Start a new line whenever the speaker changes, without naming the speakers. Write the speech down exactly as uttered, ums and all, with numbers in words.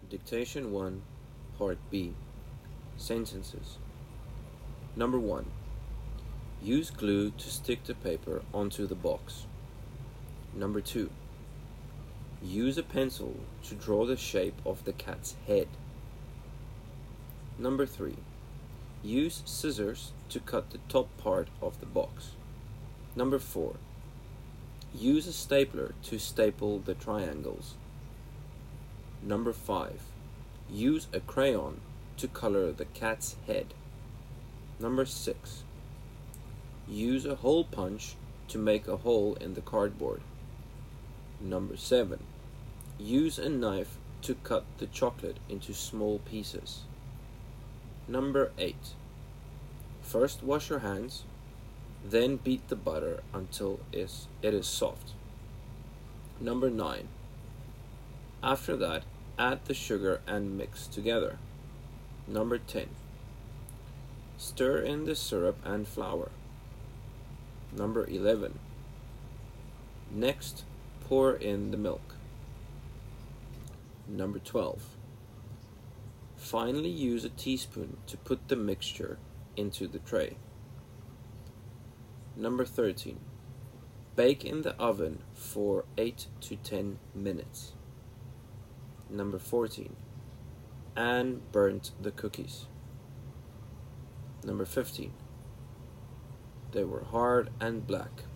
Dictation one, Part B. Sentences. Number one. Use glue to stick the paper onto the box. Number two. Use a pencil to draw the shape of the cat's head. Number three. Use scissors to cut the top part of the box. Number four. Use a stapler to staple the triangles. Number five. Use a crayon to color the cat's head. Number six. Use a hole punch to make a hole in the cardboard. Number seven. Use a knife to cut the chocolate into small pieces. Number eight. First wash your hands, then beat the butter until it is soft. Number nine. After that, add the sugar and mix together. Number ten. Stir in the syrup and flour. Number eleven. Next, pour in the milk. Number twelve. Finally, use a teaspoon to put the mixture into the tray. Number thirteen. Bake in the oven for eight to ten minutes. Number fourteen. Anne burnt the cookies. Number fifteen. They were hard and black.